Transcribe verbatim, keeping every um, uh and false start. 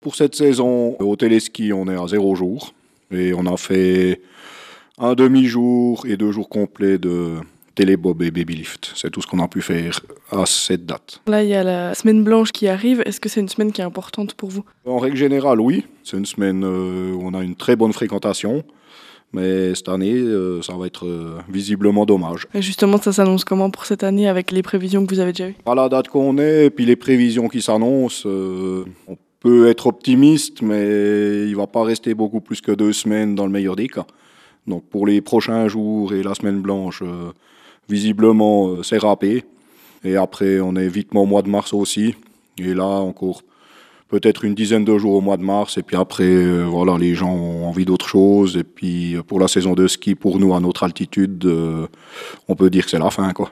Pour cette saison, au téléski, on est à zéro jour. Et on a fait un demi-jour et deux jours complets de télébob et babylift. C'est tout ce qu'on a pu faire à cette date. Là, il y a la semaine blanche qui arrive. Est-ce que c'est une semaine qui est importante pour vous? En règle générale, oui. C'est une semaine euh, où on a une très bonne fréquentation. Mais cette année, euh, ça va être euh, visiblement dommage. Et justement, ça s'annonce comment pour cette année avec les prévisions que vous avez déjà eues? À la date qu'on est, et puis les prévisions qui s'annoncent, euh, on peut être optimiste, mais il ne va pas rester beaucoup plus que deux semaines dans le meilleur des cas. Donc pour les prochains jours et la semaine blanche, euh, visiblement, euh, c'est râpé. Et après, on est vitement au mois de mars aussi. Et là, encore peut-être une dizaine de jours au mois de mars. Et puis après, euh, voilà, les gens ont envie d'autre chose. Et puis pour la saison de ski, pour nous, à notre altitude, euh, on peut dire que c'est la fin, quoi.